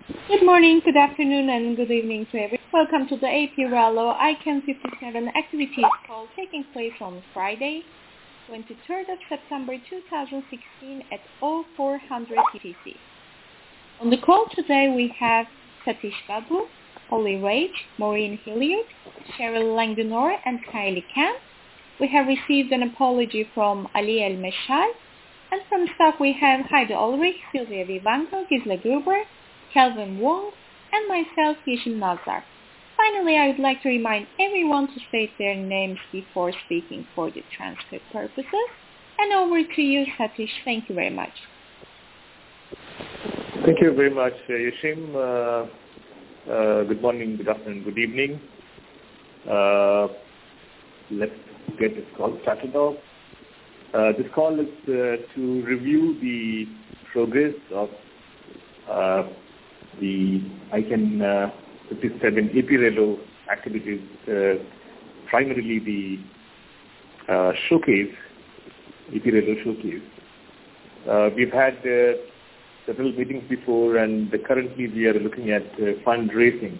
Good morning, good afternoon, and good evening to everyone. Welcome to the AP Rallo ICANN 57 activities call taking place on Friday, 23rd of September 2016 at 0400 UTC. On the call today we have Satish Babu, Holly Rage, Maureen Hilliard, Cheryl Langdonor, and Kylie Khan. We have received an apology from Ali El-Meshal, and from staff we have Heidi Ulrich, Sylvia Vivanco, Gisela Gruber, Kelvin Wong, and myself, Yishin Nazar. Finally, I would like to remind everyone to state their names before speaking for the transcript purposes. And over to you, Satish. Thank you very much. Thank you very much, Yashim. Good morning, good afternoon, good evening. Let's get this call started off. This call is to review the progress of the ICANN 57 AP-RELO activities, primarily the showcase, AP-RELO showcase. We've had several meetings before, and currently we are looking at fundraising.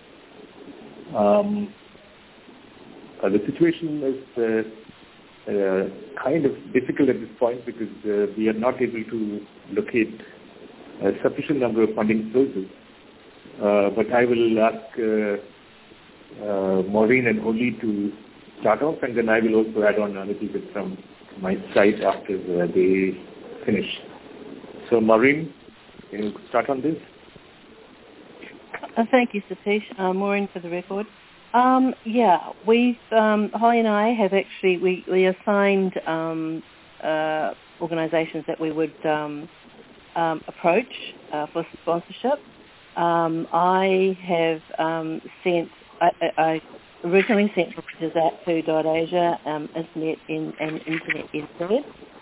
The situation is kind of difficult at this point because we are not able to locate a sufficient number of funding sources. But I will ask Maureen and Holly to start off, and then I will also add on a little bit from my side after they finish. So Maureen, can you start on this? Thank you, Satish. Maureen for the record. We've Holly and I have actually we assigned organisations that we would approach for sponsorship. I have I originally sent recruiters out to .asia, Internet and Internet NZ.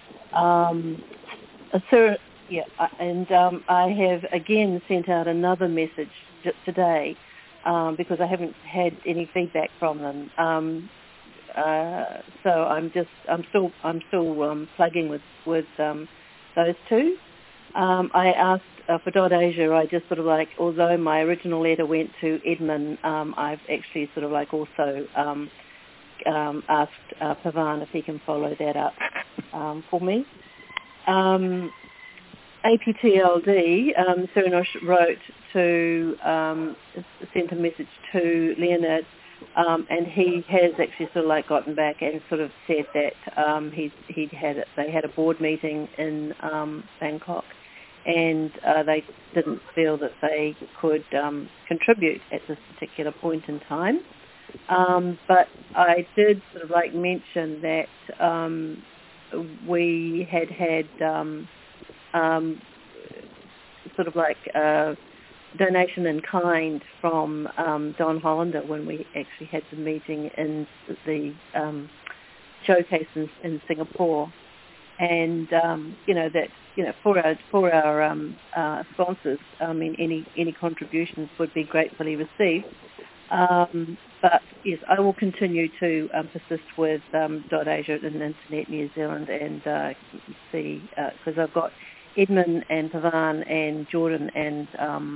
I have again sent out another message today because I haven't had any feedback from them. So I'm still plugging with those two. I asked for .asia. I just sort of like, although my original letter went to Edmund, I've actually sort of like also asked Pavan if he can follow that up for me. APTLD, Serenosh wrote to, sent a message to Leonard, and he has actually sort of like gotten back and sort of said that they had a board meeting in Bangkok, and they didn't feel that they could contribute at this particular point in time. But I did sort of like mention that we had sort of like donation in kind from Don Hollander when we actually had the meeting in the showcase in Singapore, and for our sponsors, I mean any contributions would be gratefully received. But yes, I will continue to persist with .asia and Internet New Zealand and see, because I've got Edmund and Pavan and Jordan and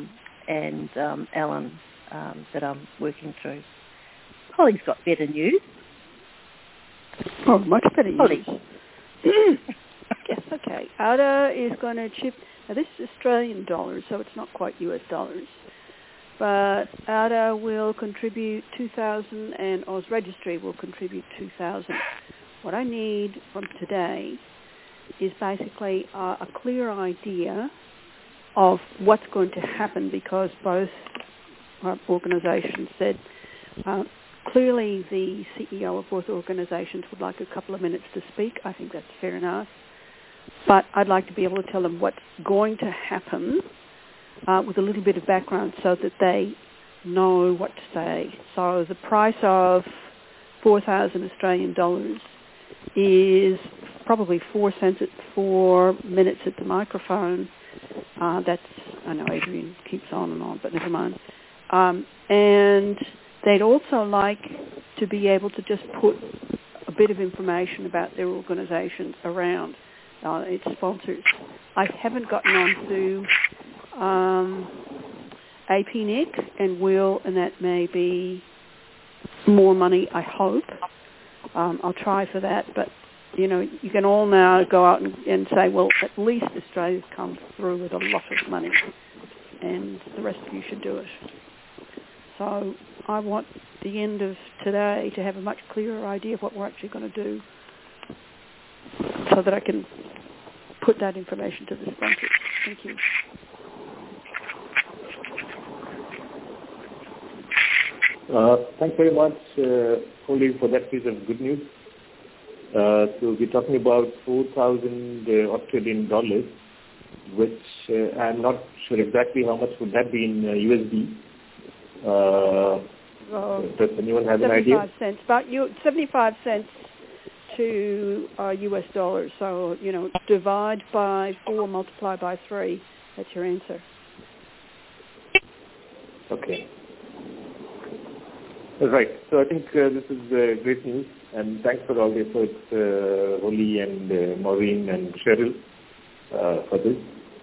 Alan that I'm working through. Holly's got better news. Oh, much better news. Holly. Yes, okay. ADA is going to chip, now this is Australian dollars, so it's not quite US dollars. But ADA will contribute 2,000 and Oz Registry will contribute 2,000. What I need from today is basically a clear idea of what's going to happen, because both organisations said clearly the CEO of both organisations would like a couple of minutes to speak. I think that's fair enough. But I'd like to be able to tell them what's going to happen with a little bit of background so that they know what to say. So the price of 4,000 Australian dollars is probably 4 cents at 4 minutes at the microphone. That's, I know Adrian keeps on, but never mind. And they'd also like to be able to just put a bit of information about their organisations around its sponsors. I haven't gotten on to APNIC and that may be more money, I hope. I'll try for that, but you can all now go out and say, well, at least Australia's come through with a lot of money, and the rest of you should do it. So I want the end of today to have a much clearer idea of what we're actually going to do, so that I can put that information to the sponsors. Thank you. Thanks very much, Holly, for that piece of good news. So we're talking about 4,000 Australian dollars, which I'm not sure exactly how much would that be in USD. Does anyone have an idea? 75 cents, about 75 cents to US dollars. So, divide by 4, multiply by 3. That's your answer. Okay. All right. So I think this is great news, and thanks for all the efforts, Holly and Maureen and Cheryl, for this.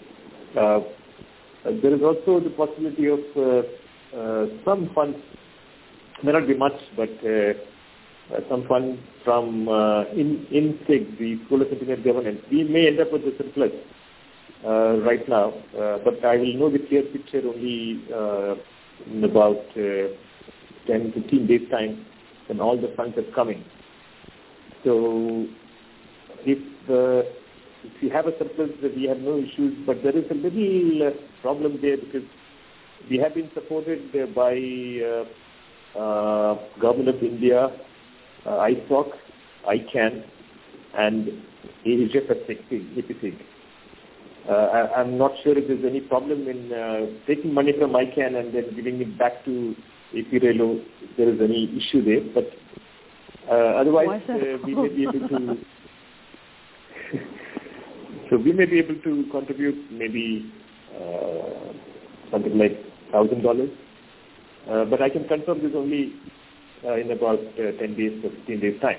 There is also the possibility of some funds, may not be much, but some funds from INSIG, the School of Internet Governance. We may end up with a surplus right now, but I will know the clear picture only in about 10, 15 days' time when all the funds are coming. So if you have a surplus, we have no issues, but there is a little problem there because we have been supported by Government of India, ISOC, ICANN, and APSIG. I'm not sure if there's any problem in taking money from ICANN and then giving it back to APRELO, if there is any issue there. But otherwise, we may be able to. So we may be able to contribute maybe something like $1,000. But I can confirm this only in about 10 days or 15 days' time.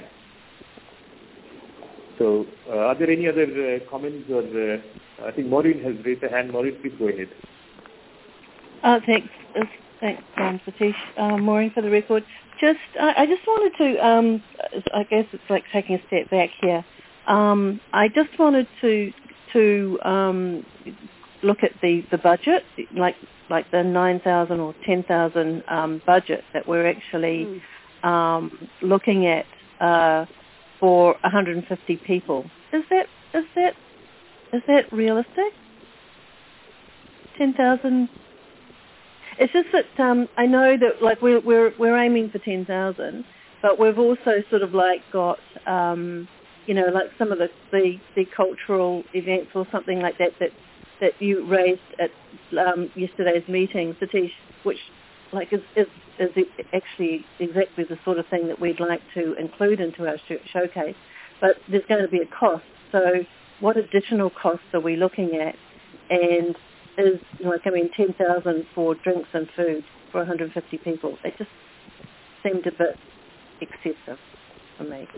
So are there any other comments? Or I think Maureen has raised a hand. Maureen, please go ahead. Thanks, Satish. Maureen for the record. I just wanted to, I guess it's like taking a step back here. I just wanted to look at the budget, like the 9,000 or 10,000 budget that we're actually looking at for 150 people. Is that realistic? 10,000. It's just that I know that like we're aiming for 10,000, but we've also sort of like got like some of the cultural events or something like that you raised at yesterday's meeting, Satish, which like is actually exactly the sort of thing that we'd like to include into our showcase. But there's going to be a cost. So what additional costs are we looking at? And is 10,000 for drinks and food for 150 people. It just seemed a bit excessive for me.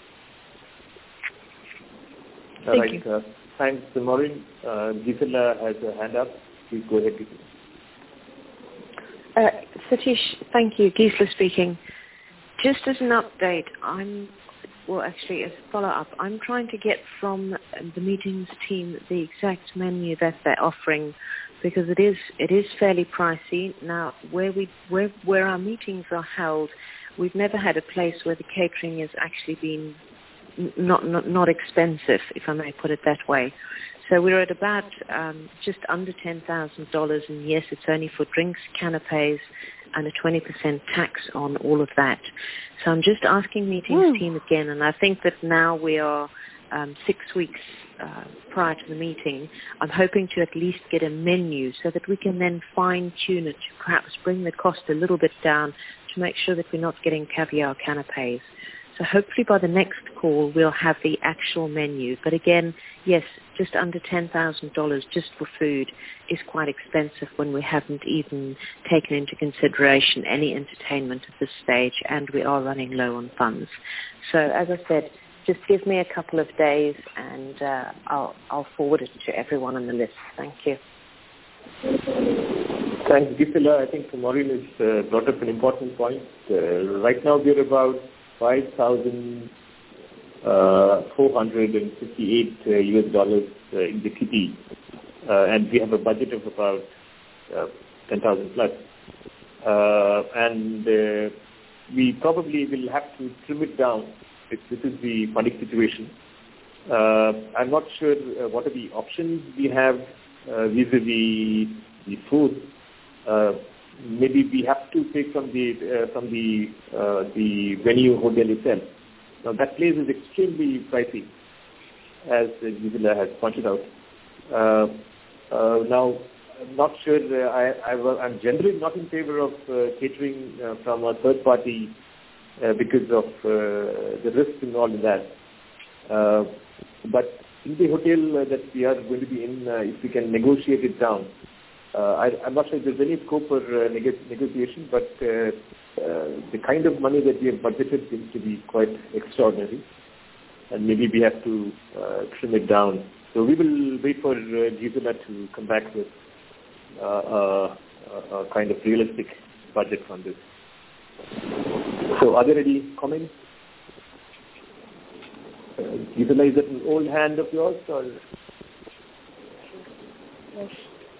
Thank you. Thanks, Maureen. Gisela has a hand up. Please go ahead, Gisela. Satish, thank you. Gisela speaking. Just as an update, actually as a follow-up, I'm trying to get from the meetings team the exact menu that they're offering, because it is fairly pricey. Now, where our meetings are held, we've never had a place where the catering has actually been not expensive, if I may put it that way. So we're at about just under $10,000, and yes, it's only for drinks, canapes, and a 20% tax on all of that. So I'm just asking meetings team again, and I think that now we are 6 weeks prior to the meeting. I'm hoping to at least get a menu so that we can then fine-tune it to perhaps bring the cost a little bit down to make sure that we're not getting caviar canapes. So hopefully by the next call we'll have the actual menu. But again, yes, just under $10,000 just for food is quite expensive when we haven't even taken into consideration any entertainment at this stage, and we are running low on funds. So as I said, just give me a couple of days and I'll forward it to everyone on the list. Thank you. Thanks, Gisela. I think Maureen has brought up an important point. Right now we're about 5,458 US dollars in the kitty, and we have a budget of about 10,000 plus. And we probably will have to trim it down if this is the funding situation. I'm not sure what are the options we have vis-a-vis the food. Maybe we have to take from the venue hotel itself. Now that place is extremely pricey, as Gisela has pointed out. Now, I'm not sure. I'm generally not in favor of catering from a third party because of the risk involved in that. But in the hotel that we are going to be in, if we can negotiate it down, I'm not sure if there's any scope for negotiation, but the kind of money that we have budgeted seems to be quite extraordinary, and maybe we have to trim it down. So we will wait for Gisela to come back with a kind of realistic budget on this. So are there any comments? Gisela, is that an old hand of yours? Or? Yes.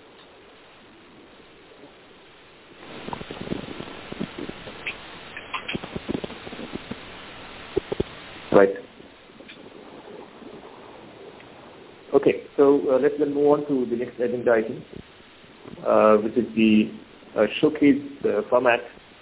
Right. Okay, so let's then move on to the next agenda item, which is the showcase format.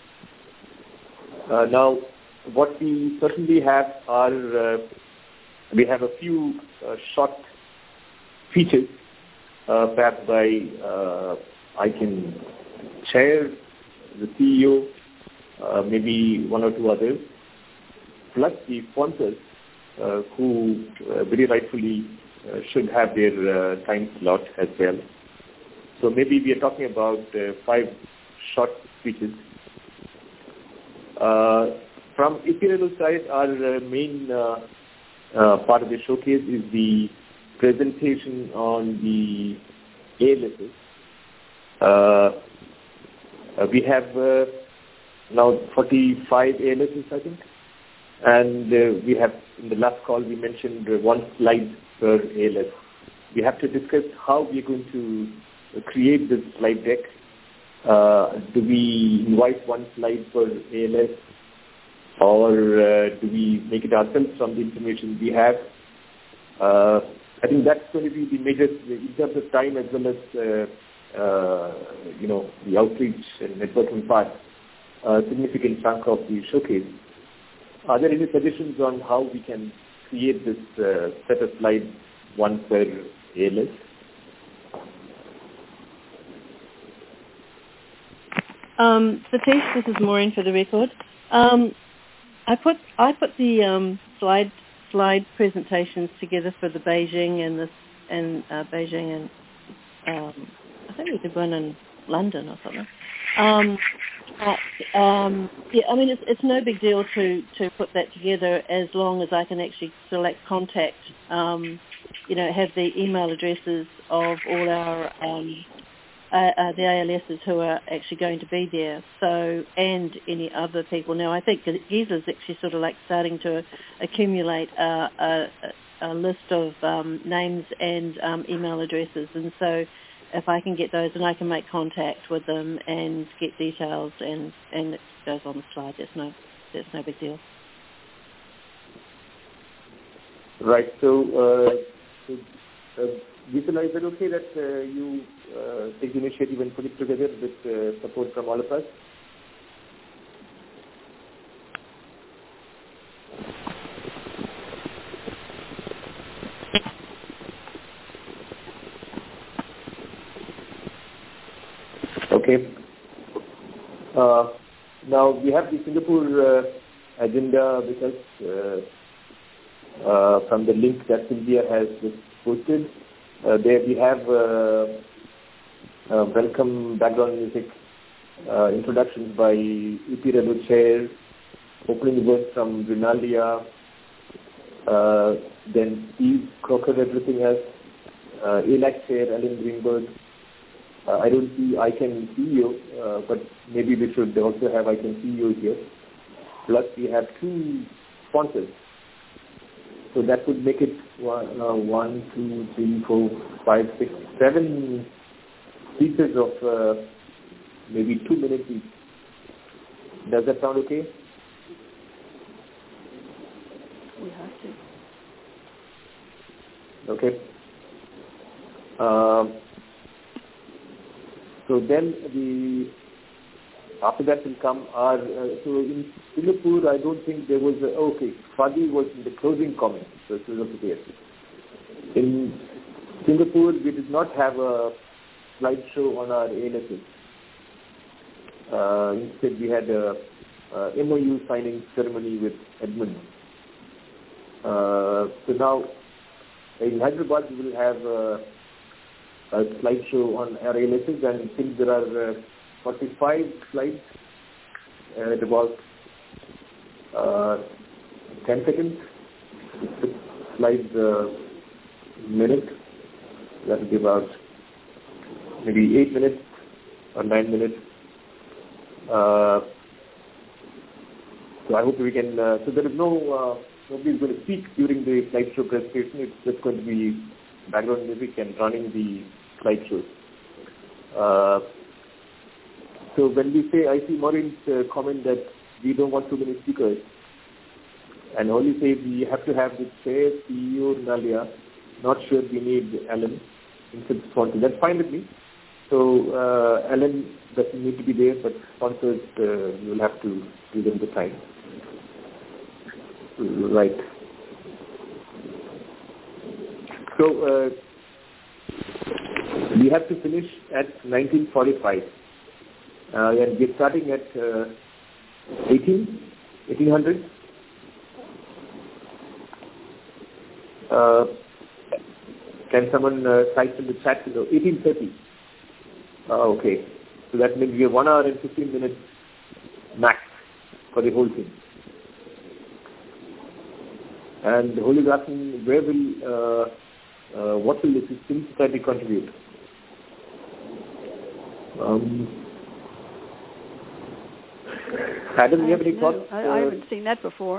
Now, what we certainly have are, we have a few short features, perhaps by, I can chair, the CEO, maybe one or two others, plus the sponsors who very rightfully should have their time slot as well. So maybe we are talking about 5 short speeches. From Imperial side, our main part of the showcase is the presentation on the ALSs. We have now 45 ALSs, I think. And we have, in the last call, we mentioned 1 slide per ALS. We have to discuss how we are going to create this slide deck. Do we invite 1 slide per ALS, or do we make it ourselves from the information we have? I think that's going to be the major, in terms of time as well as the outreach and networking part, a significant chunk of the showcase. Are there any suggestions on how we can create this set of slides, 1 per ALS? Satish, this is Maureen for the record. I put the slide presentations together for the Beijing and Beijing and I think we did one in London or something. Yeah, I mean it's no big deal to put that together as long as I can actually select contact. Have the email addresses of all our the ALSs who are actually going to be there. So, and any other people. Now, I think Gisela's actually sort of like starting to accumulate a list of names and email addresses, and so if I can get those, and I can make contact with them and get details, and it goes on the slide. That's no big deal. Right. So, Gisela, is it okay that you take the initiative and put it together with support from all of us? Okay. Now we have the Singapore agenda with us from the link that Sylvia has just posted. There we have welcome background music, introductions by E.P. Relu Chair, opening words from Rinaldia, then Steve Crocker addressing us, ALAC Chair Alan Greenberg, I don't see I Can See You, but maybe we should also have I Can See You here. Plus we have 2 sponsors. So that would make it 1, 2, 3, 4, 5, 6, 7 pieces of maybe 2 minutes each. Does that sound okay? We have to. Okay. So then after that will come our, so in Singapore I don't think there was Fadi was in the closing comments, so this is okay. In Singapore we did not have a slideshow on our ALSs. Instead we had a MOU signing ceremony with Edmund. So now in Hyderabad we will have a slideshow on our ALSs, and since there are 45 slides at about 10 seconds, 6 slides a minute, that will give out maybe 8 minutes or 9 minutes. So I hope we can, so there is nobody is going to speak during the slideshow presentation. It's just going to be background music and running the slideshows. So when we say, I see Maureen's comment that we don't want too many speakers, and only say we have to have the chair, CEO, Nalia. Not sure we need Alan instead of sponsor. That's fine with me. So Alan doesn't need to be there, but sponsors, you will have to give them the time. Right. So we have to finish at 1945. And we're starting at 1800. Can someone type in the chat below? 1830. Okay. So that means we have 1 hour and 15 minutes max for the whole thing. And Holy Grafen, where will, what will the Civil Society contribute? Adam, do you have any thoughts? I haven't seen that before.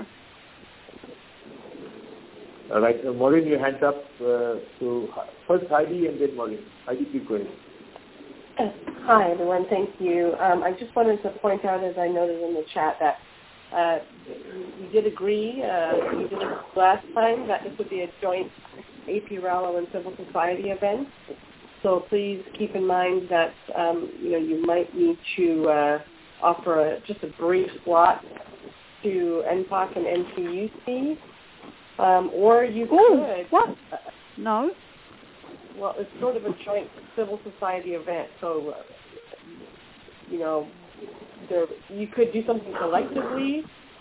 All right. Maureen, your hands up. So first Heidi and then Maureen. Heidi, please go ahead. Hi, everyone. Thank you. I just wanted to point out, as I noted in the chat, that you did agree, you did last time, that this would be a joint AP Rallo and Civil Society event. So please keep in mind that you might need to offer just a brief slot to NPOC and NCUC, or you could. What? No. Well, it's sort of a joint civil society event, so you could do something collectively.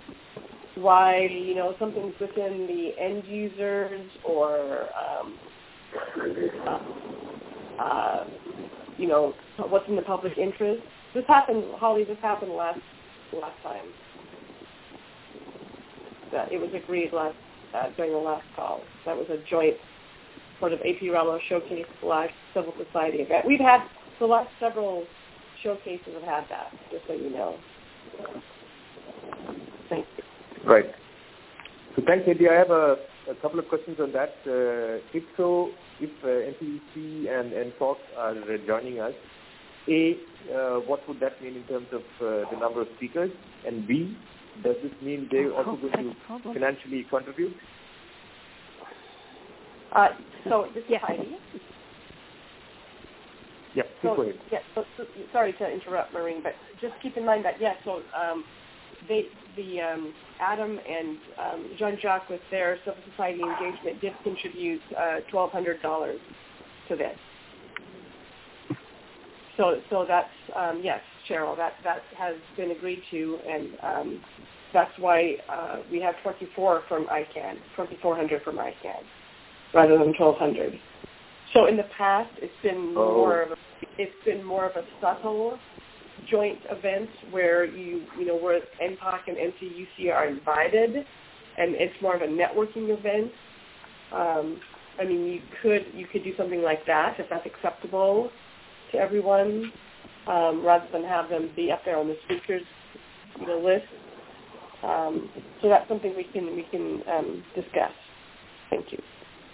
Why something's within the end users or what's in the public interest. This happened, Holly. This happened last time. That it was agreed during the last call. That was a joint sort of AP Rallo showcase / civil society event. We've had the last several showcases have had that. Just so you know. Thank you. Right. So thanks, Eddie. I have a couple of questions on that. If NCUC and NPOC are joining us, A, what would that mean in terms of the number of speakers? And B, does this mean they're also going to financially contribute? So this is Heidi. Yeah, please go ahead. Yeah, so, sorry to interrupt, Maureen, but just keep in mind that, Adam and Jean-Jacques with their civil society engagement did contribute $1,200 to this. So that's, yes, Cheryl, that has been agreed to, and that's why we have 24 from ICANN, 2,400 from ICANN, rather than 1,200. So in the past, it's been more of a subtle joint event where where NPOC and NCUC are invited, and it's more of a networking event. You could do something like that if that's acceptable. to everyone rather than have them be up there on the speakers list. So that's something we can discuss. Thank you.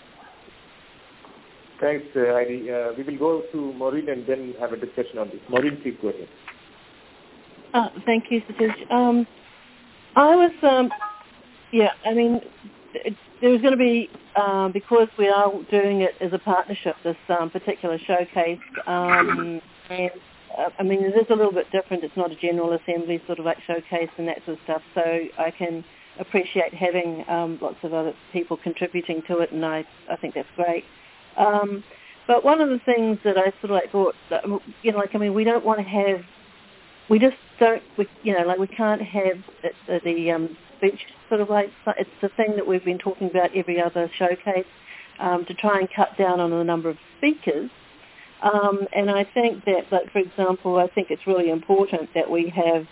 Thanks, Heidi. We will go to Maureen and then have a discussion on this. Maureen, please go ahead. Thank you, Satish. I was, there's going to be, because we are doing it as a partnership, this particular showcase, and it is a little bit different. It's not a General Assembly sort of like showcase and that sort of stuff, so I can appreciate having lots of other people contributing to it, and I think that's great. But one of the things that I sort of like thought, we don't want to have, we just don't, we can't have the speech sort of like, it's the thing that we've been talking about every other showcase, to try and cut down on the number of speakers. And I think that, like, for example, I think it's really important that we have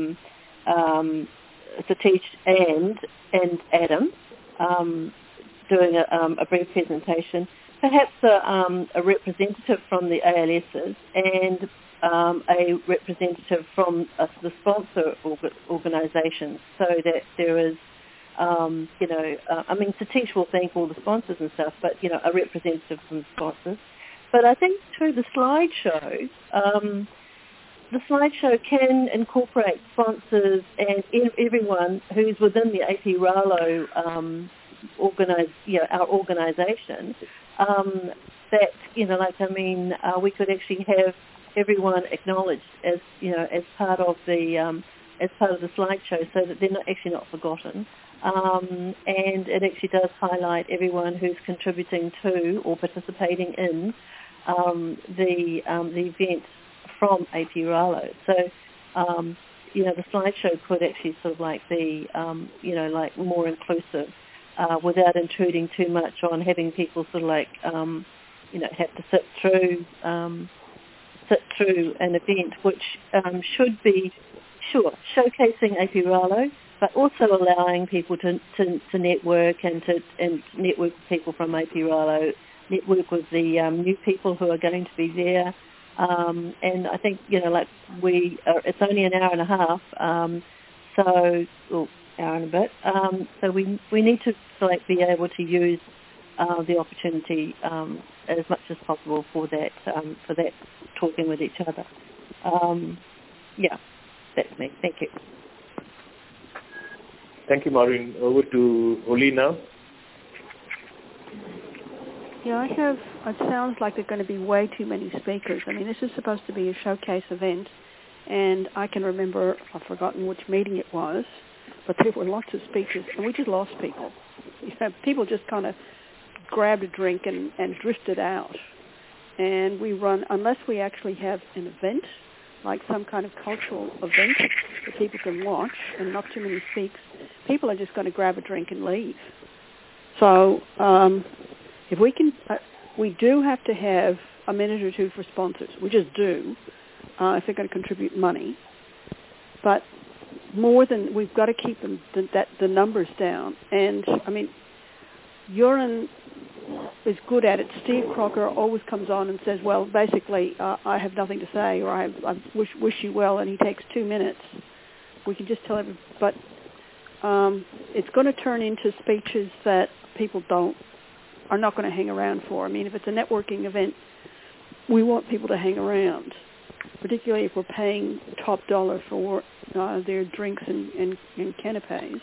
Satish and Adam doing a brief presentation, perhaps a representative from the ALSs and a representative from the sponsor organisations, so that there is, Satish will thank all the sponsors and stuff, but, a representative from the sponsors. But I think through the slideshow can incorporate sponsors and everyone who's within the AP Ralo our organisation. We could actually have everyone acknowledged as part of the slideshow, so that they're actually not forgotten. And it actually does highlight everyone who's contributing to or participating in the event from AP Ralo. So, the slideshow could actually sort of like be, more inclusive, without intruding too much on having people sort of like, have to sit through an event which should be, showcasing AP Ralo, but also allowing people to network and network with people from AP Ralo, network with the new people who are going to be there. And I think, it's only an hour and a half, hour and a bit. So we need to be able to use the opportunity as much as possible for that talking with each other. That's me. Thank you. Thank you, Maureen. Over to Oli now. Yeah, it sounds like there are going to be way too many speakers. This is supposed to be a showcase event, and I can remember, I've forgotten which meeting it was, but there were lots of speakers, and we just lost people. People just kind of grabbed a drink and drifted out. And unless we actually have an event, like some kind of cultural event that people can watch and not too many speaks, people are just going to grab a drink and leave. So if we can, we do have to have a minute or two for sponsors. We just do, if they're going to contribute money. But we've got to keep the numbers down. And, Joran is good at it. Steve Crocker always comes on and says, well, basically, I have nothing to say, or I wish you well, and he takes 2 minutes. We can just tell everybody. But it's going to turn into speeches that people are not going to hang around for. If it's a networking event, we want people to hang around, particularly if we're paying top dollar for their drinks and canapes.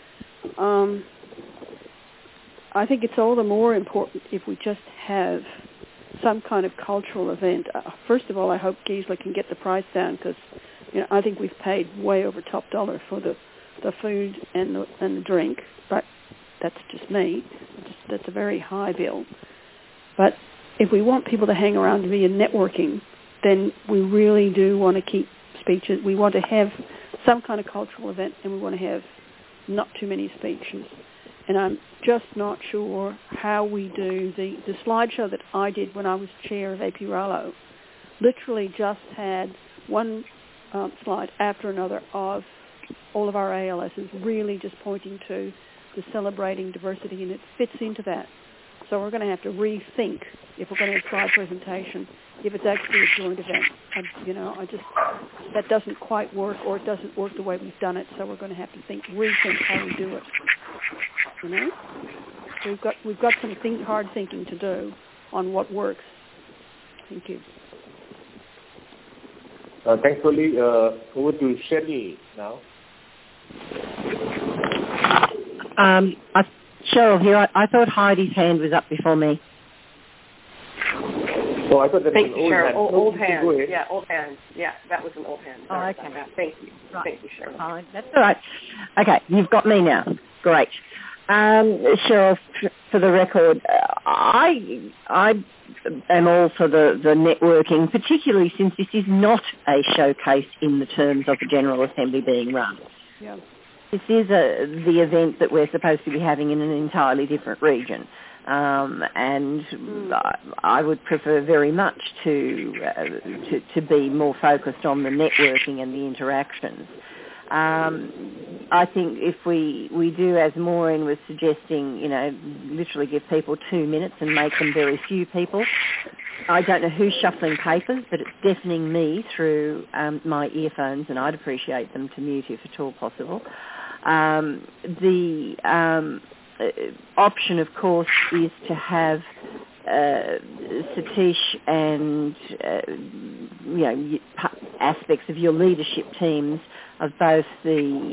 I think it's all the more important if we just have some kind of cultural event. First of all, I hope Gisela can get the price down, because I think we've paid way over top dollar for the food and the drink, but that's just me. That's a very high bill. But if we want people to hang around to be in networking, then we really do want to keep speeches. We want to have some kind of cultural event, and we want to have not too many speeches. And I'm just not sure how we do the slideshow that I did when I was chair of AP Ralo. Literally just had one slide after another of all of our ALSs, really just pointing to the celebrating diversity, and it fits into that. So we're going to have to rethink if we're going to try a presentation, if it's actually a joint event. That doesn't quite work, or it doesn't work the way we've done it. So we're going to have to rethink how we do it. We've got some hard thinking to do on what works. Thank you. Thanks, Holly. Over to Cheryl now. Cheryl here. I thought Heidi's hand was up before me. Oh, I thought that was an old hand. Old hand. Yeah, old hand. Yeah, that was an old hand. Sorry okay. Thank you. Right. Thank you, Cheryl. Fine. That's all right. Okay, you've got me now. Great. Cheryl, for the record, I am all for the networking, particularly since this is not a showcase in the terms of the General Assembly being run. Yeah. This is the event that we're supposed to be having in an entirely different region. And I would prefer very much to be more focused on the networking and the interactions. I think if we do, as Maureen was suggesting, literally give people 2 minutes and make them very few people. I don't know who's shuffling papers, but it's deafening me through my earphones, and I'd appreciate them to mute if at all possible. The option, of course, is to have Satish and aspects of your leadership teams of both the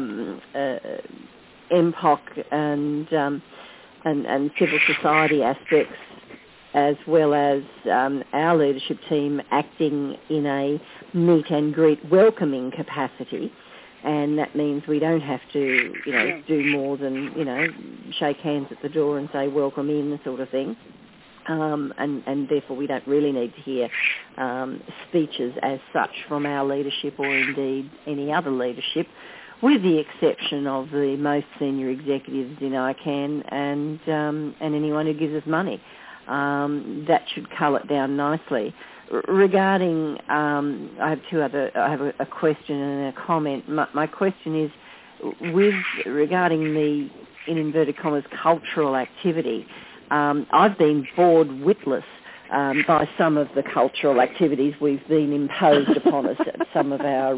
MPOC and civil society aspects, as well as our leadership team acting in a meet and greet welcoming capacity. And that means we don't have to, do more than, shake hands at the door and say welcome in, sort of thing. And therefore we don't really need to hear speeches as such from our leadership or indeed any other leadership, with the exception of the most senior executives in ICANN and anyone who gives us money. That should cull it down nicely. Regarding, I have a question and a comment. My question is, regarding the, in inverted commas, cultural activity, I've been bored witless by some of the cultural activities we've been imposed upon us at some of our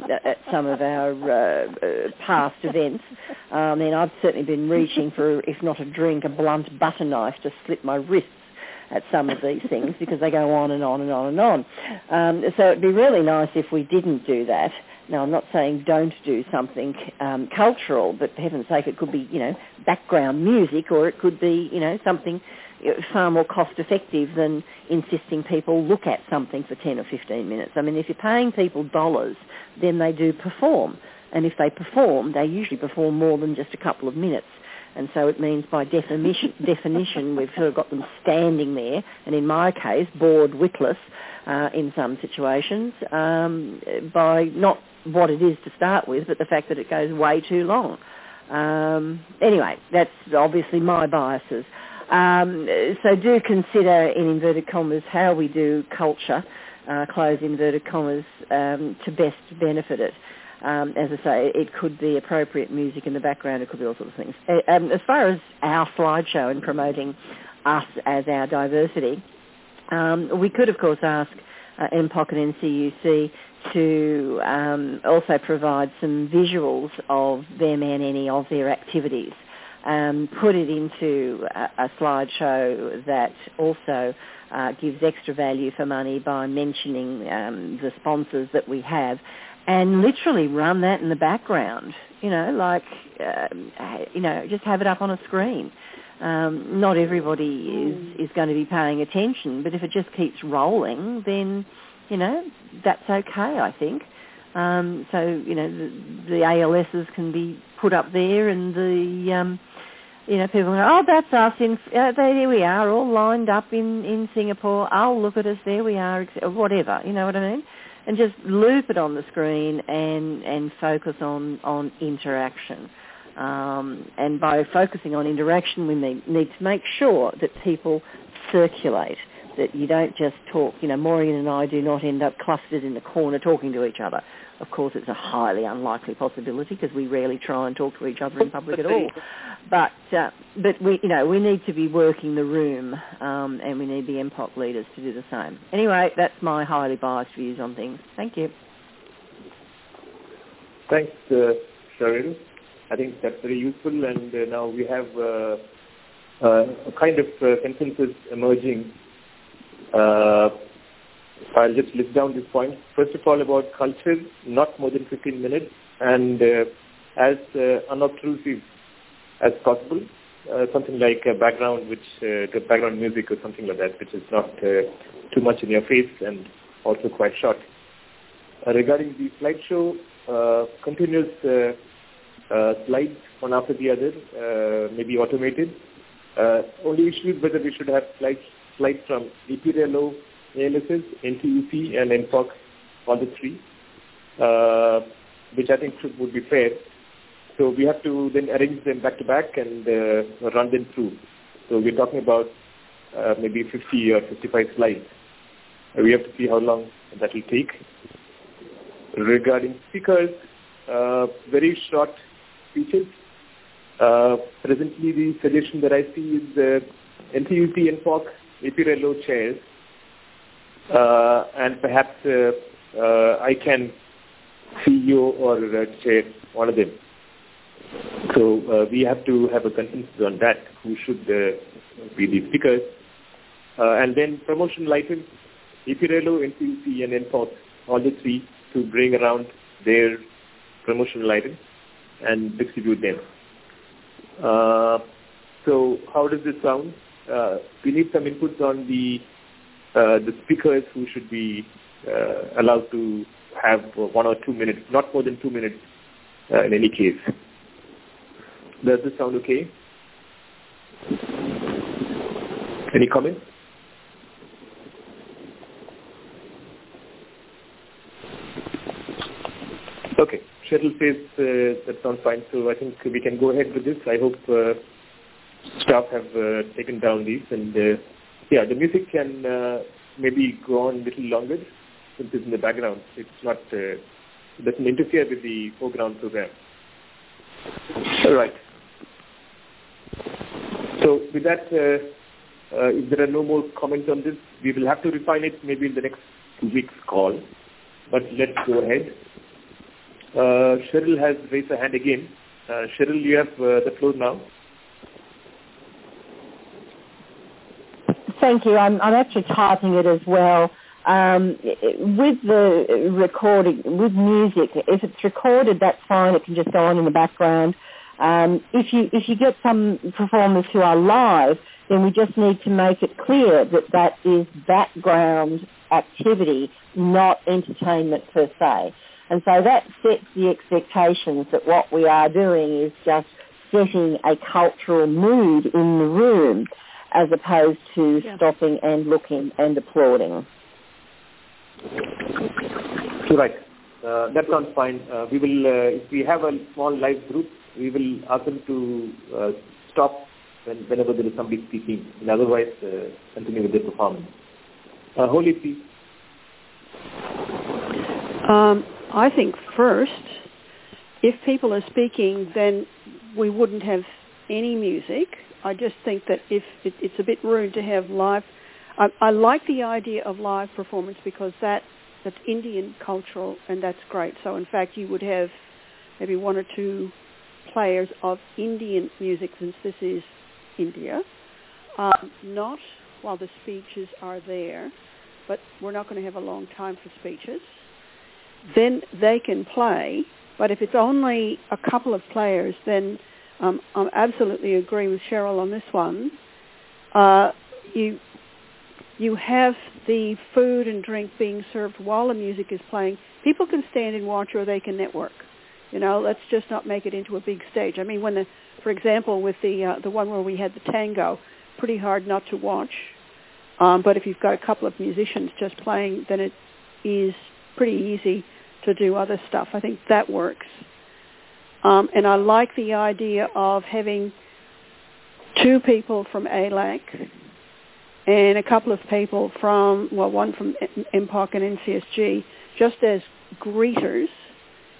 past events. I've certainly been reaching for, if not a drink, a blunt butter knife to slit my wrists at some of these things, because they go on and on and on and on. So it'd be really nice if we didn't do that. Now, I'm not saying don't do something cultural, but for heaven's sake, it could be, background music, or it could be, something far more cost-effective than insisting people look at something for 10 or 15 minutes. I mean, if you're paying people dollars, then they do perform. And if they perform, they usually perform more than just a couple of minutes. And so it means by definition we've sort of got them standing there, and in my case, bored witless in some situations, by not what it is to start with, but the fact that it goes way too long. Anyway, that's obviously my biases. So do consider, in inverted commas, how we do culture, close inverted commas, to best benefit it. As I say, it could be appropriate music in the background. It could be all sorts of things. As far as our slideshow and promoting us as our diversity, we could, of course, ask MPOC and NCUC to also provide some visuals of them and any of their activities. Put it into a slideshow that also gives extra value for money by mentioning the sponsors that we have, and literally run that in the background, just have it up on a screen. Not everybody is going to be paying attention, but if it just keeps rolling, then, that's okay, I think. So, the ALSs can be put up there, and the, people go, oh, that's us, there we are, all lined up in Singapore. Oh, look at us, there we are, whatever, you know what I mean? And just loop it on the screen and focus on interaction. And by focusing on interaction, we need to make sure that people circulate, that you don't just talk. Maureen and I do not end up clustered in the corner talking to each other. Of course, it's a highly unlikely possibility because we rarely try and talk to each other in public at all. But we need to be working the room, and we need the MPOC leaders to do the same. Anyway, that's my highly biased views on things. Thank you. Thanks, Cheryl. I think that's very useful, and now we have a kind of consensus emerging. I'll just list down these points. First of all, about culture, not more than 15 minutes, and as unobtrusive as possible. Something like background music or something like that, which is not too much in your face and also quite short. Regarding the slideshow, continuous slides one after the other, maybe automated. Only issue is whether we should have slides from APRLO, ALSS, NTUC, and MPOC, all the three, which I think would be fair. So we have to then arrange them back to back and run them through. So we're talking about maybe 50 or 55 slides. We have to see how long that will take. Regarding speakers, very short speeches. Presently, the suggestion that I see is NTUC, NPOC, APRLO chairs, and perhaps I can CEO or chair one of them. So we have to have a consensus on that, who should be the speakers. And then promotional items, APRLO, NTUC, and NPOC, all the three, to bring around their promotional items and distribute them. So how does this sound? We need some inputs on the speakers who should be allowed to have 1 or 2 minutes, not more than 2 minutes in any case. Does this sound okay? Any comments? Okay. Cheryl says that sounds fine, so I think we can go ahead with this. I hope staff have taken down these, and the music can maybe go on a little longer since it's in the background. It's not, it doesn't interfere with the foreground program. All right. So with that, if there are no more comments on this, we will have to refine it maybe in the next 2 weeks' call. But let's go ahead. Cheryl has raised her hand again. Cheryl, you have the floor now. Thank you. I'm actually typing it as well. With the recording, with music, if it's recorded, that's fine. It can just go on in the background. If you get some performers who are live, then we just need to make it clear that is background activity, not entertainment per se. And so that sets the expectations that what we are doing is just setting a cultural mood in the room as opposed to stopping and looking and applauding. Right. That sounds fine. We will, if we have a small live group, we will ask them to stop whenever there is somebody speaking, and otherwise continue with the performance. Holly, please. I think first, if people are speaking, then we wouldn't have any music. I just think that if it's a bit rude to have live. I like the idea of live performance because that's Indian cultural, and that's great. So in fact, you would have maybe 1 or 2 players of Indian music, since this is India. Not while the speeches are there, but we're not going to have a long time for speeches. Then they can play, but if it's only a couple of players, then I absolutely agree with Cheryl on this one. You have the food and drink being served while the music is playing. People can stand and watch, or they can network. Let's just not make it into a big stage. I mean, for example, with the one where we had the tango, pretty hard not to watch. But if you've got a couple of musicians just playing, then it is pretty easy to do other stuff. I think that works. And I like the idea of having 2 people from ALAC and a couple of people one from MPOC and NCSG, just as greeters,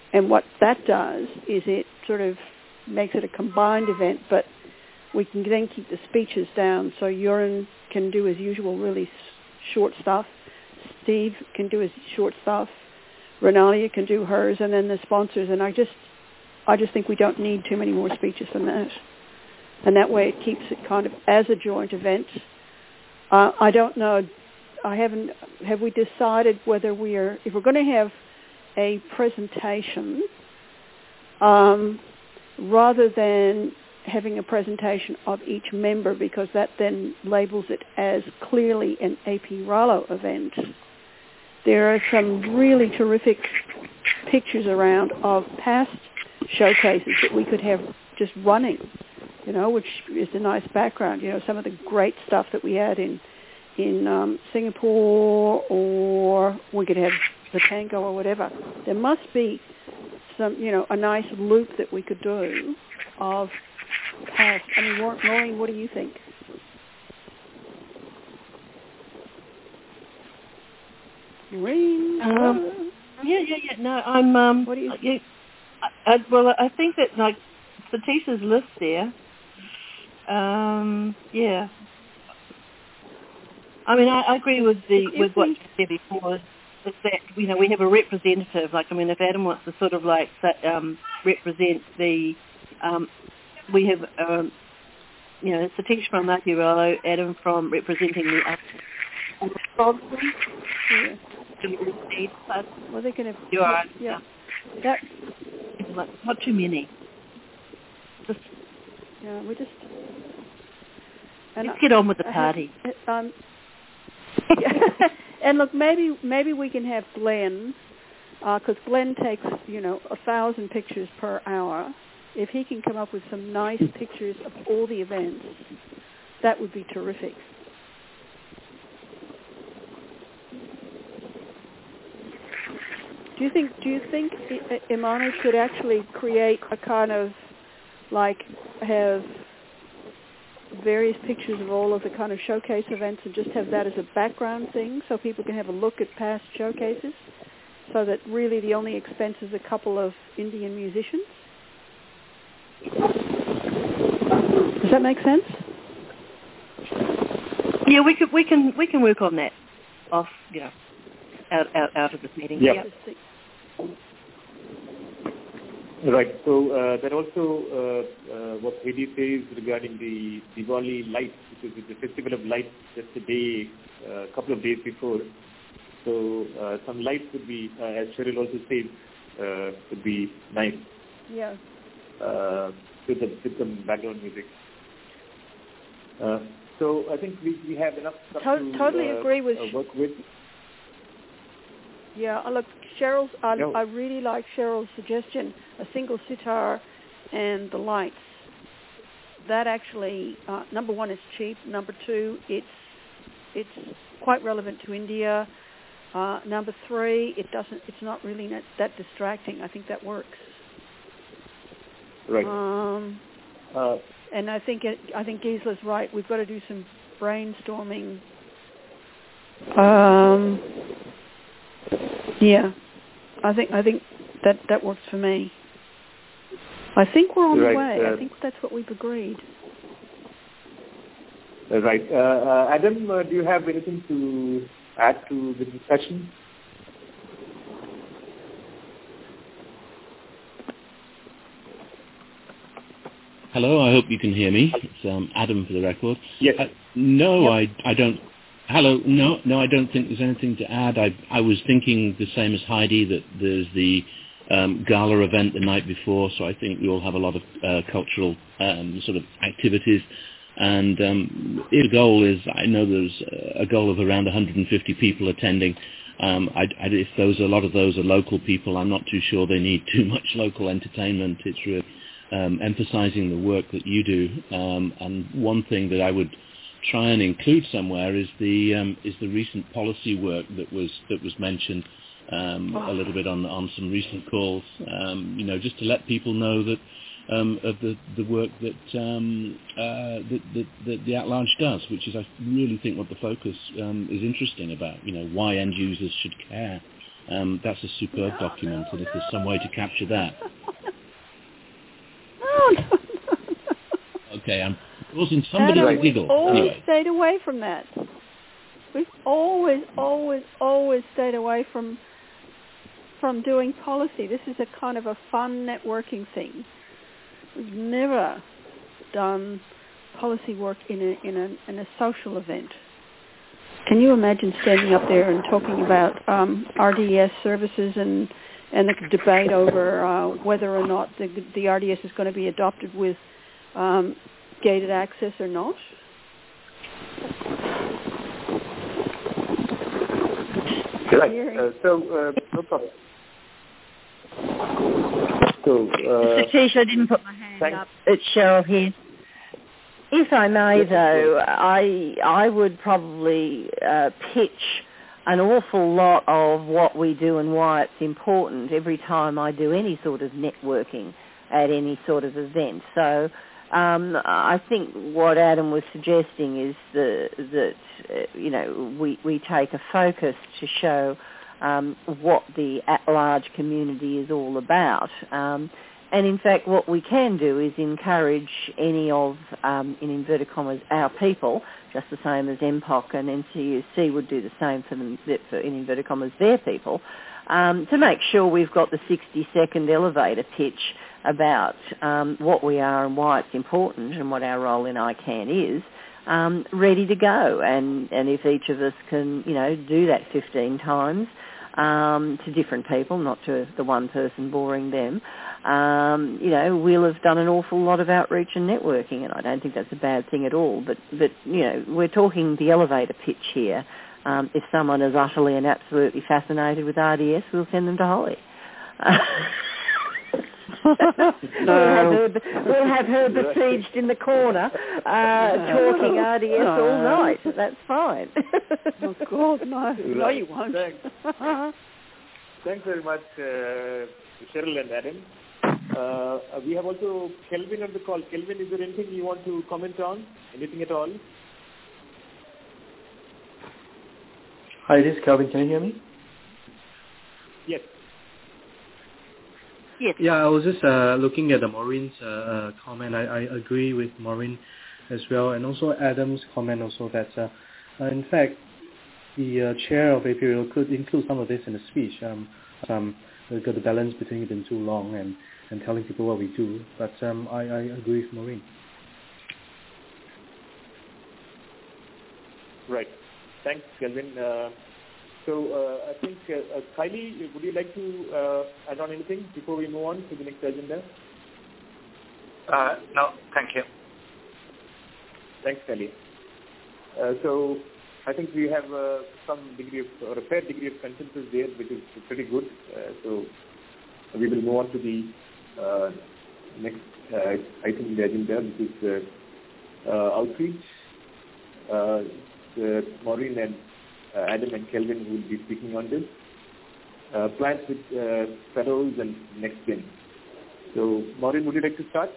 And what that does is it sort of makes it a combined event, but we can then keep the speeches down. So Joran can do his usual really short stuff. Steve can do his short stuff. Renalia can do hers, and then the sponsors. And I just think we don't need too many more speeches than that. And that way it keeps it kind of as a joint event. I don't know. Have we decided whether if we're going to have a presentation, rather than having a presentation of each member, because that then labels it as clearly an AP Rallo event. There are some really terrific pictures around of past showcases that we could have just running, which is a nice background. Some of the great stuff that we had in Singapore, or we could have the tango or whatever. There must be some, a nice loop that we could do of past. I mean, Maureen, what do you think? Maureen? Yeah. No, I'm. What do you think? I think that like Satisha's list there. Yeah. I mean, I agree with what you said before. Is that we have a representative. Like, I mean, if Adam wants to sort of like represent the, we have Satish from AP Rallo, Adam from representing the sponsors. Yeah. Well, they can have. Yeah. That. Not too many. We just. Let's get on with the party. And look, maybe we can have Glenn, because Glenn takes 1,000 pictures per hour. If he can come up with some nice pictures of all the events, that would be terrific. Do you think Imani could actually create a kind of have various pictures of all of the kind of showcase events and just have that as a background thing so people can have a look at past showcases, so that really the only expense is a couple of Indian musicians? Does that make sense? Yeah, we can work on that off, out of this meeting. Yeah. Right. So that also what Heidi says regarding the Diwali lights, because it's a festival of lights just a couple of days before. So some lights would be, as Cheryl also said, would be nice. Yeah. With some background music. So I think we have enough stuff totally agree with work with. Yeah, look, Cheryl's. I really like Cheryl's suggestion: a single sitar and the lights. That actually, number one, it's cheap. Number two, it's quite relevant to India. Number three, it's not really that distracting. I think that works. Right. And I think Gisla's right. We've got to do some brainstorming. Yeah, I think that works for me. I think we're on the way. I think that's what we've agreed. Right. Adam, do you have anything to add to the discussion? Hello, I hope you can hear me. It's Adam for the record. Yes. No, yep. I don't. Hello. No, I don't think there's anything to add. I was thinking the same as Heidi, that there's the gala event the night before, so I think we all have a lot of cultural sort of activities. And the goal is, I know there's a goal of around 150 people attending. If a lot of those are local people, I'm not too sure they need too much local entertainment. It's really emphasizing the work that you do. And one thing that I would try and include somewhere is the recent policy work that was mentioned a little bit on some recent calls. Just to let people know that of the work that the At Large does, which is, I really think, what the focus is interesting about. Why end users should care That's a superb document, and if there's some way to capture that. No. Okay, I'm causing somebody to giggle. We've always anyway. stayed away from that. We've always stayed away from doing policy. This is a kind of a fun networking thing. We've never done policy work in a social event. Can you imagine standing up there and talking about RDS services and the debate over whether or not the RDS is going to be adopted with gated access or not? Right. No problem. Satish, I didn't put my hand up. It's Cheryl here. If I may, though, I would probably pitch an awful lot of what we do and why it's important every time I do any sort of networking at any sort of event. So I think what Adam was suggesting is that we take a focus to show what the at-large community is all about. And in fact, what we can do is encourage any of, in inverted commas, our people, just the same as MPOC and NCUC would do the same for them, for, in inverted commas, their people, to make sure we've got the 60-second elevator pitch about what we are and why it's important and what our role in ICANN is, ready to go. And if each of us can, do that 15 times, to different people, not to the one person boring them, we'll have done an awful lot of outreach and networking, and I don't think that's a bad thing at all. But we're talking the elevator pitch here. If someone is utterly and absolutely fascinated with RDS, we'll send them to Holly. We'll have her besieged in the corner, talking RDS all night. That's fine. Oh, God, no. No, you won't. Thanks very much, Cheryl and Adam. We have also Kelvin on the call. Kelvin, is there anything you want to comment on? Anything at all? Hi, this is Kelvin. Can you hear me? Yes. Yes. Yeah, I was just looking at Maureen's comment. I agree with Maureen as well, and also Adam's comment also that, in fact, the chair of APRL could include some of this in the speech. We've got the balance between it being too long and telling people what we do, but I agree with Maureen. Right. Thanks, Kelvin. So I think, Kylie, would you like to add on anything before we move on to the next agenda? No, thank you. Thanks, Kylie. So I think we have some degree of, or a fair degree of consensus there, which is pretty good. So we will move on to the next item in the agenda, which is outreach. Maureen and Adam and Kelvin will be speaking on this. Plans with fellows and NextGen. So, Maureen, would you like to start?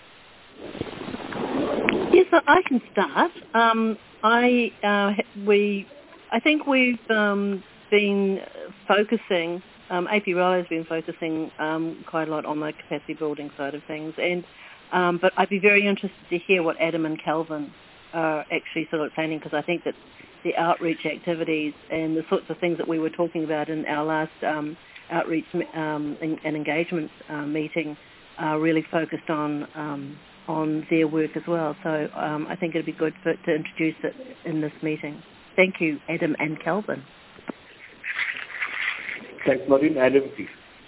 Yes, I can start. I think we've been focusing. APRL has been focusing quite a lot on the capacity building side of things, and but I'd be very interested to hear what Adam and Kelvin are actually sort of planning, because I think that the outreach activities and the sorts of things that we were talking about in our last outreach and engagement meeting are really focused on their work as well. So I think it'd be good to introduce it in this meeting. Thank you, Adam and Kelvin. Thanks, Maureen. Adam, please.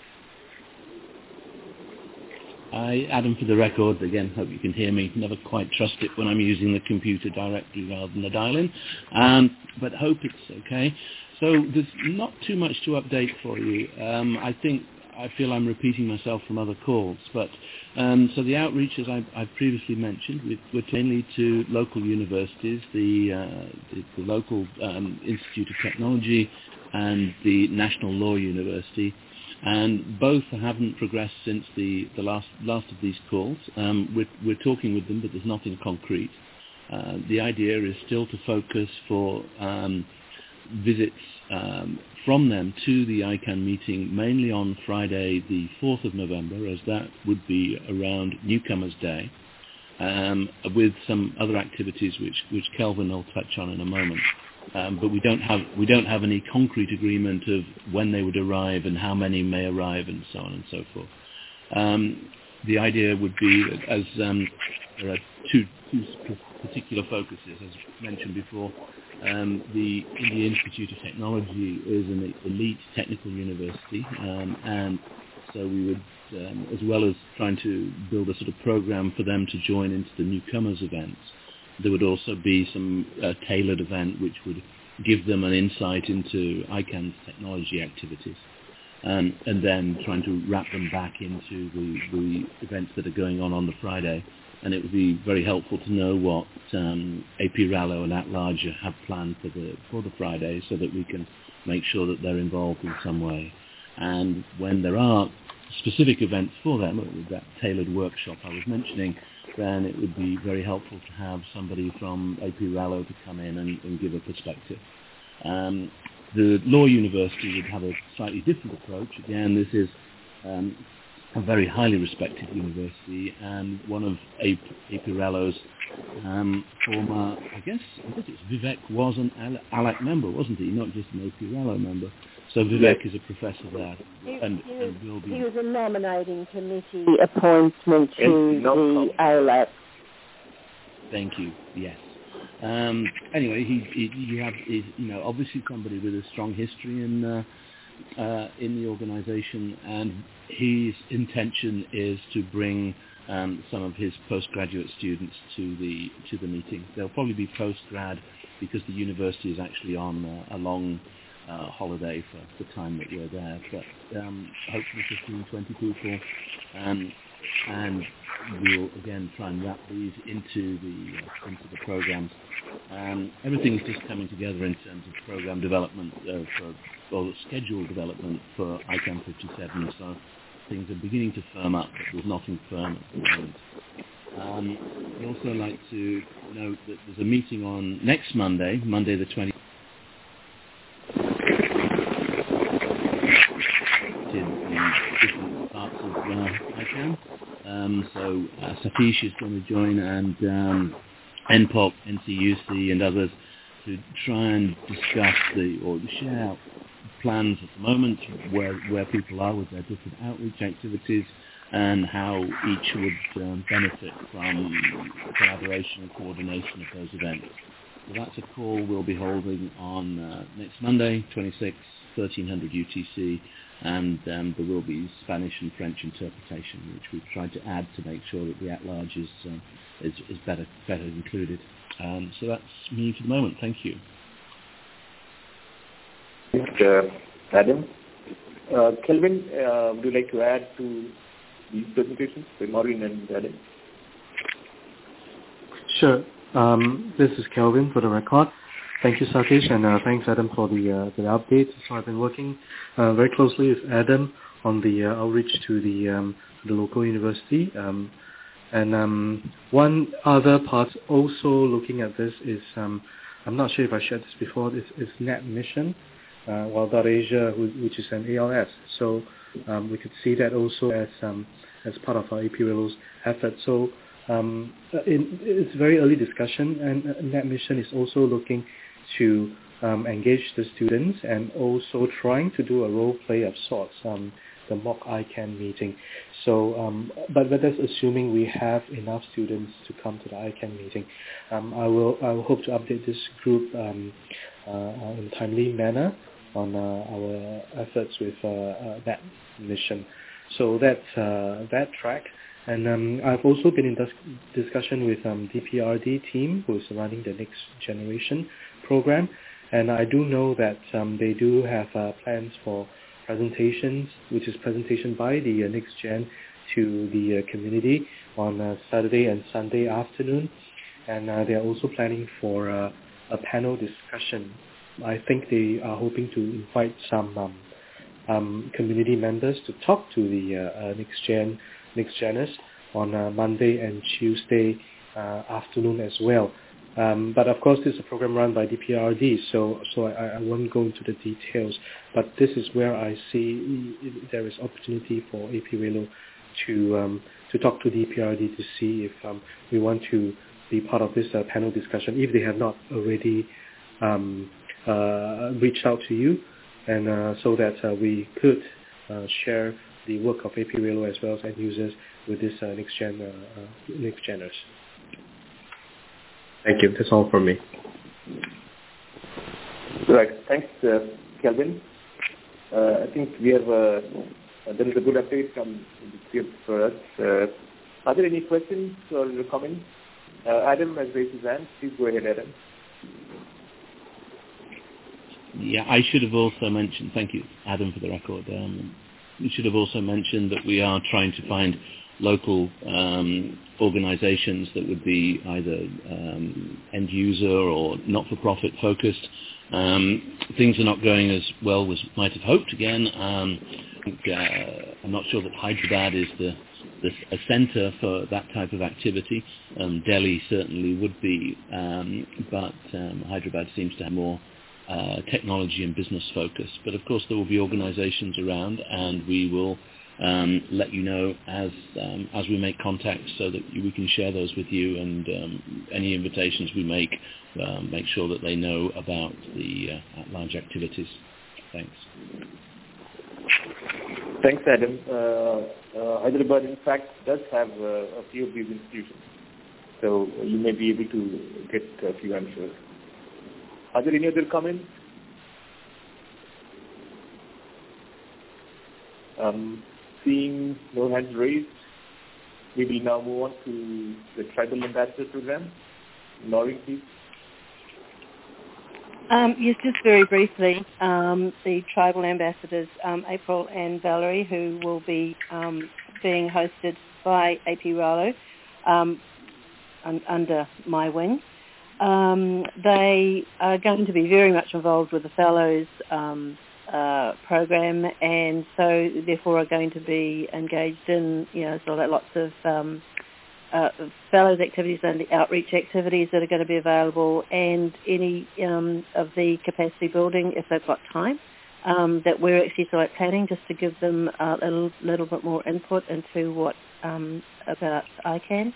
Adam, for the record, again, hope you can hear me. Never quite trust it when I'm using the computer directly rather than the dial-in, but hope it's okay. So there's not too much to update for you. I feel I'm repeating myself from other calls, but so the outreach, as I've previously mentioned, we're mainly to local universities, the local Institute of Technology and the National Law University. And both haven't progressed since the last of these calls. We're talking with them, but there's nothing concrete. The idea is still to focus for visits from them to the ICANN meeting, mainly on Friday the 4th of November, as that would be around Newcomers' Day, with some other activities which Kelvin will touch on in a moment. But we don't have any concrete agreement of when they would arrive and how many may arrive and so on and so forth. The idea would be, as there are two particular focuses, as mentioned before. The India Institute of Technology is an elite technical university, and so we would, as well as trying to build a sort of program for them to join into the newcomers events, there would also be some tailored event which would give them an insight into ICANN's technology activities, and then trying to wrap them back into the events that are going on the Friday. And it would be very helpful to know what AP Rallo and At Large have planned for the Friday, so that we can make sure that they're involved in some way. And when there are specific events for them, with that tailored workshop I was mentioning, then it would be very helpful to have somebody from AP Rallo to come in and give a perspective. The Law University would have a slightly different approach. Again, this is a very highly respected university, and one of AP Rallo's former, I guess it's Vivek was an ALAC member, wasn't he? Not just an AP Rallo member. So Vivek is a professor there, and will be. He was a nominating committee appointment to the ALAC. Thank you. Yes. Anyway, he have obviously somebody with a strong history in the organisation, and his intention is to bring some of his postgraduate students to the meeting. They'll probably be postgrad because the university is actually on a long holiday for the time that we're there. But hopefully 15, 20 people, and we'll again try and wrap these into the programs. Everything's just coming together in terms of program development or schedule development for ICANN 57, so things are beginning to firm up, but there's nothing firm at the moment. I'd also like to note that there's a meeting on next Monday the 20th, in different parts of ICANN. So Satish is going to join, and NPOC, NCUC, and others, to try and discuss or share plans at the moment, where people are with their different outreach activities, and how each would benefit from collaboration and coordination of those events. So that's a call we'll be holding on next Monday, 26, 1300 UTC, and there will be Spanish and French interpretation, which we've tried to add to make sure that the at-large is better included. So that's me for the moment. Thank you. Adam. Kelvin, would you like to add to these presentations by Maureen and Adam? Sure. This is Kelvin for the record. Thank you, Satish, and thanks, Adam, for the update. So I've been working very closely with Adam on the outreach to the local university. And one other part also looking at this is, I'm not sure if I shared this before, is NetMission, .Asia, which is an ALS. So we could see that also as part of our AP Rallo's effort. So it's very early discussion, and NetMission is also looking to engage the students and also trying to do a role play of sorts, the mock ICANN meeting. So, but that's assuming we have enough students to come to the ICANN meeting. I will hope to update this group in a timely manner on our efforts with that mission. So that's that track. And I've also been in discussion with DPRD team, who is running the Next Generation program. And I do know that they do have plans for presentations, which is presentation by the Next Gen to the community on Saturday and Sunday afternoon. And they are also planning for a panel discussion. I think they are hoping to invite some community members to talk to the Next Geners on Monday and Tuesday afternoon as well. But of course, this is a program run by DPRD, so I won't go into the details. But this is where I see there is opportunity for AP Relo to talk to DPRD to see if we want to be part of this panel discussion, if they have not already reached out to you, and so that we could share the work of AP Relo as well as end users with this next geners. Thank you. That's all from me. Right. Thanks, Kelvin. I think we have there is a good update from the script for us. Are there any questions or comments? Adam has raised his hand. Please go ahead, Adam. Yeah, I should have also mentioned, thank you, Adam, for the record. We should have also mentioned that we are trying to find local organizations that would be either end user or not-for-profit focused. Things are not going as well as might have hoped again. I'm not sure that Hyderabad is a center for that type of activity. Delhi certainly would be, but Hyderabad seems to have more technology and business focus. But of course there will be organizations around, and we will let you know as we make contacts so that we can share those with you, and any invitations we make sure that they know about the at-large activities. Thanks. Thanks, Adam. Hyderabad, in fact, does have a few of these institutions, so you may be able to get a few, I'm sure. Are there any other comments? Seeing no hands raised, we will now move on to the Tribal Ambassador Program. Noreen, please. Yes, just very briefly, the Tribal Ambassadors, April and Valerie, who will be being hosted by AP Relo under my wing. They are going to be very much involved with the Fellows program, and so therefore are going to be engaged in, sort of lots of Fellows activities and the outreach activities that are going to be available, and any of the capacity building if they've got time, that we're actually sort of planning just to give them a little bit more input into what about ICANN.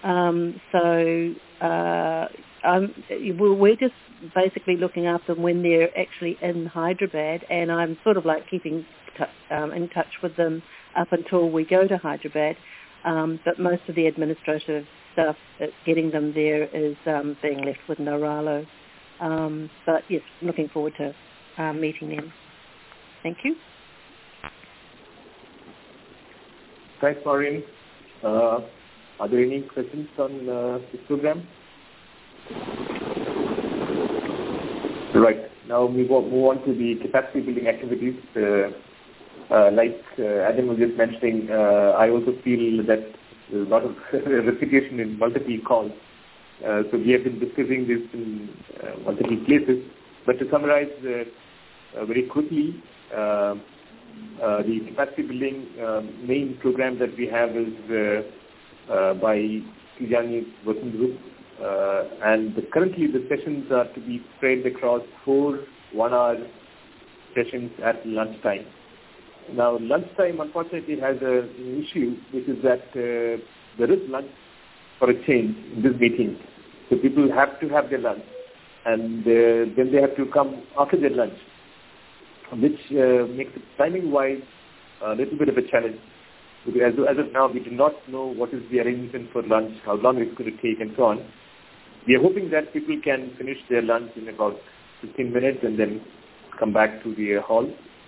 We're just basically looking after them when they're actually in Hyderabad, and I'm sort of like keeping in touch with them up until we go to Hyderabad. But most of the administrative stuff, getting them there, is being left with Naralo. But yes, looking forward to meeting them. Thank you. Thanks, Maureen. Are there any questions on this program? Right. Now we will move on to the capacity building activities. Like Adam was just mentioning, I also feel that there's a lot of repetition in multiple calls. So we have been discussing this in multiple places. But to summarize very quickly, the capacity building main program that we have is by Tijani's working group. And currently the sessions are to be spread across 4 1-hour sessions at lunchtime. Now, lunchtime, unfortunately, has an issue, which is that there is lunch for a change in this meeting. So people have to have their lunch, and then they have to come after their lunch, which makes it timing-wise a little bit of a challenge. Because as of now, we do not know what is the arrangement for lunch, how long it's going to take, and so on. We are hoping that people can finish their lunch in about 15 minutes and then come back to the hall.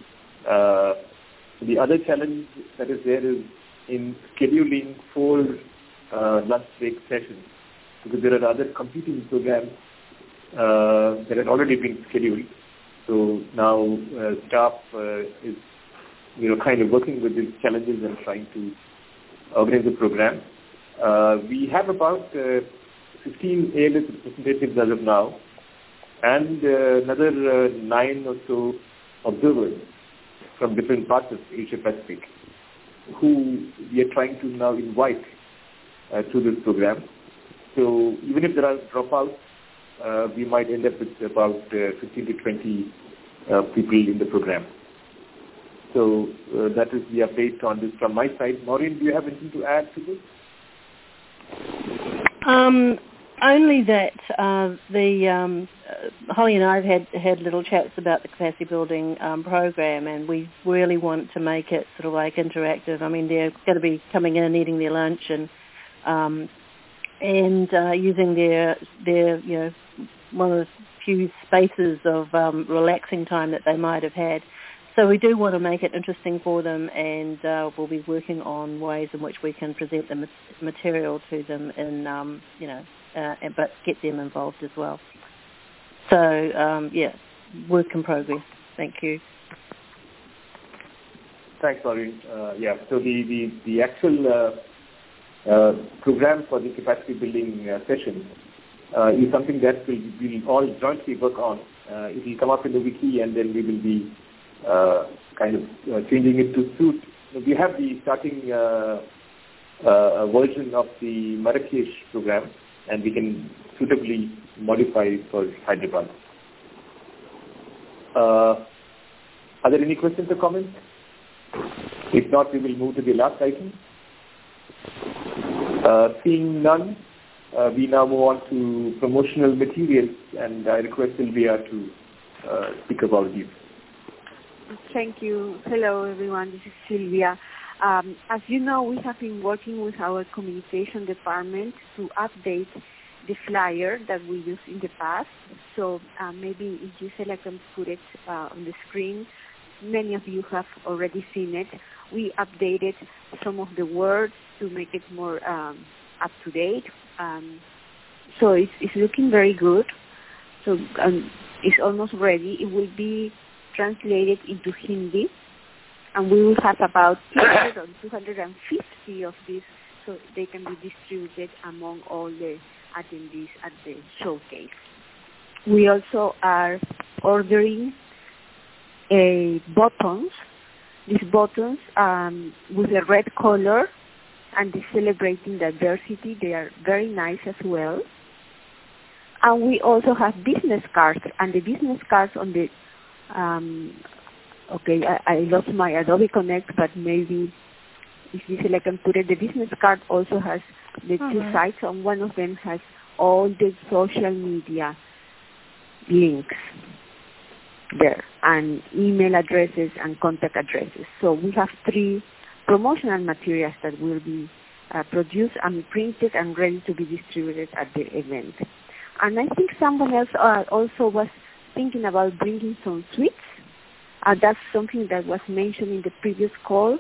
The other challenge that is there is in scheduling 4 lunch break sessions, because there are other competing programs that have already been scheduled. So now staff is kind of working with these challenges and trying to organize the program. We have about 15 ALS representatives as of now, and another 9 or so observers from different parts of Asia Pacific, who we are trying to now invite to this program. So even if there are dropouts, we might end up with about 15 to 20 people in the program. So that is the update on this from my side. Maureen, do you have anything to add to this? Only that Holly and I have had little chats about the capacity building program, and we really want to make it sort of like interactive. I mean, they're going to be coming in and eating their lunch and using their one of the few spaces of relaxing time that they might have had. So we do want to make it interesting for them, and we'll be working on ways in which we can present the material to them in, but get them involved as well. So, work in progress. Thank you. Thanks, Maureen. So the actual program for the capacity building session is something that we'll all jointly work on. It will come up in the wiki, and then we will be changing it to suit. We have the starting version of the Marrakesh program, and we can suitably modify for Hyderabad. Are there any questions or comments? If not, we will move to the last item. Seeing none, we now move on to promotional materials, and I request Sylvia to speak about these. Thank you. Hello, everyone. This is Sylvia. As you know, we have been working with our communication department to update the flyer that we used in the past. So maybe if Gisela can put it on the screen, many of you have already seen it. We updated some of the words to make it more up to date. So it's looking very good. So it's almost ready. It will be translated into Hindi, and we will have about 200 or 250 of these, so they can be distributed among all the attendees at the showcase. We also are ordering buttons. These buttons with a red color, and they're celebrating diversity. They are very nice as well. And we also have business cards, and the business cards on the I lost my Adobe Connect, but maybe if Gisela can put it, the business card also has the two sides, and one of them has all the social media links there, and email addresses and contact addresses. So we have 3 promotional materials that will be produced and printed and ready to be distributed at the event. And I think someone else also was thinking about bringing some sweets. That's something that was mentioned in the previous call.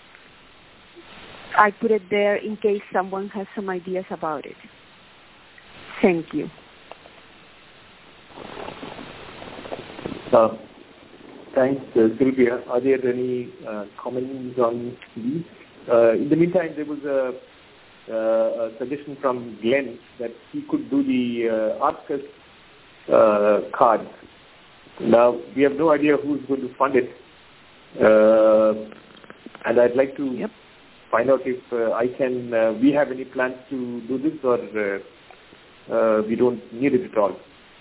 I put it there in case someone has some ideas about it. Thank you. Thanks, Sylvia. Are there any comments on these? In the meantime, there was a suggestion from Glenn that he could do the Ask Us card. Now, we have no idea who's going to fund it, and I'd like to find out if we have any plans to do this, or we don't need it at all.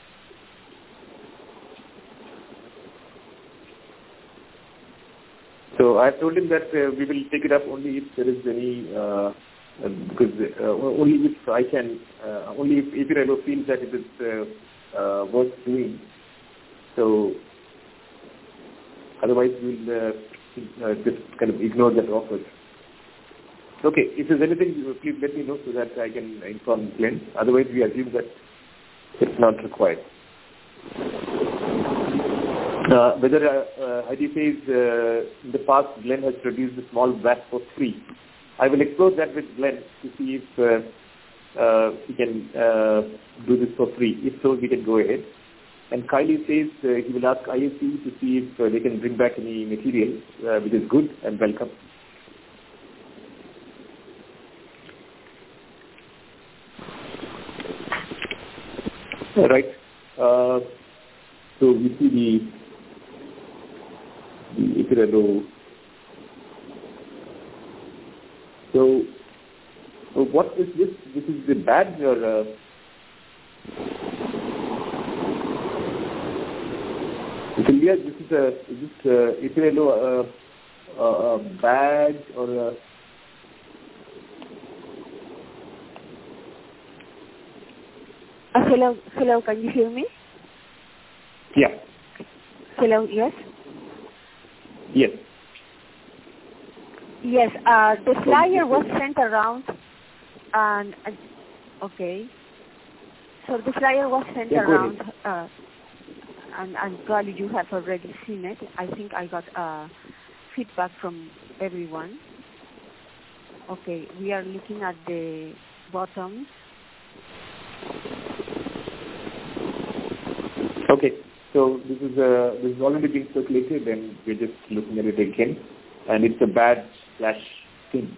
So I told him that we will take it up only if there is any, only if I can, only if APRLO feels that it is worth doing. So otherwise we'll just kind of ignore that offer. Okay, if there's anything, please let me know so that I can inform Glenn. Otherwise we assume that it's not required. Whether Heidi says in the past Glenn has produced a small batch for free. I will explore that with Glenn to see if he can do this for free. If so, we can go ahead. And Kylie says he will ask ISC to see if they can bring back any material, which is good and welcome. All right. So we see the APRLO. So what is this? This is the badge or? Sylvia, is this APRLO a badge or a... Hello, can you hear me? Yeah. Hello, yes? Yes. Yes, the flyer was sent around, and okay. So the flyer was sent around, and probably you have already seen it. I think I got feedback from everyone. Okay, we are looking at the bottom. Okay, so this is already been circulated, and we're just looking at it again, and it's a badge/thing.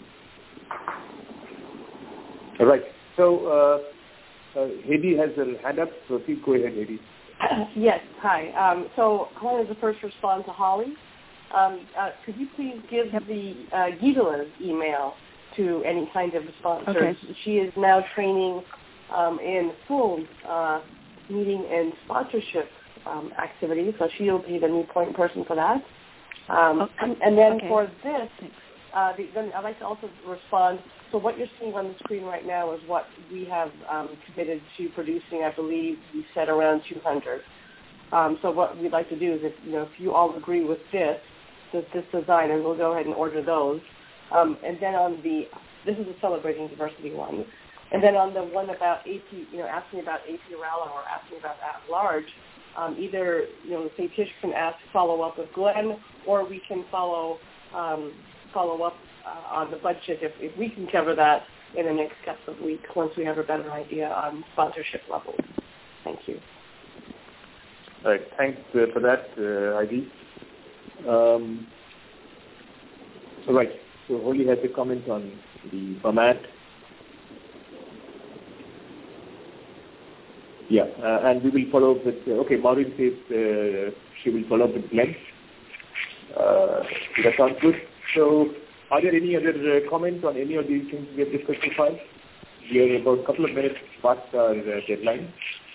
All right. So Hedy has her hand up, so please go ahead, Hedy. Yes. Hi. So I wanted to first respond to Holly. Could you please give the Gisela's email to any kind of sponsors? Okay. She is now training in full meeting and sponsorship activities, so she'll be the new point person for that. And then for this, then I'd like to also respond. So what you're seeing on the screen right now is what we have committed to producing. I believe we said around 200. So what we'd like to do is, if you all agree with this design, and we'll go ahead and order those. And then on this is a Celebrating Diversity one. And then on the one about asking about APRLO or asking about at large, either, say Tish can follow up with Glenn, or we can follow up on the budget if we can cover that in the next couple of weeks once we have a better idea on sponsorship levels. Thank you. All right. Thanks for that, Heidi. All right. So Holly has a comment on the format. Yeah, and we will follow up with, Maureen says she will follow up with Glenn. That sounds good. So are there any other comments on any of these things we have discussed so far? We are about a couple of minutes past our deadline.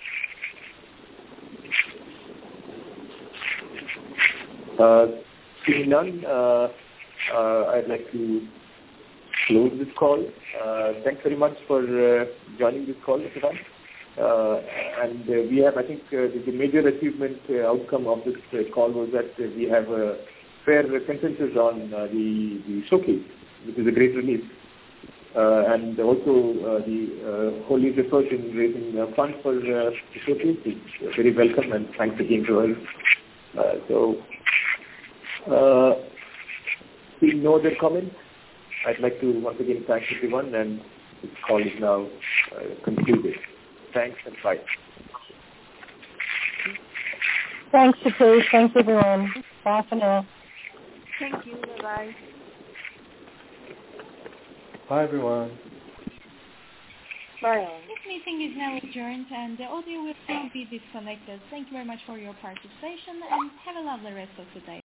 Seeing none, I'd like to close this call. Thanks very much for joining this call, everyone. And we have, I think, the major achievement outcome of this call was that we have a fair consensus on the showcase, which is a great relief. And also the Holly's effort in raising funds for the showcase is very welcome, and thanks again to her. Seeing no other comments, I'd like to once again thank everyone, and this call is now concluded. Thanks and bye. Thanks, Satish. Thanks, everyone. Bye for now. Thank you. Bye-bye. Bye, everyone. Bye. This meeting is now adjourned, and the audio will now be disconnected. Thank you very much for your participation, and have a lovely rest of the day.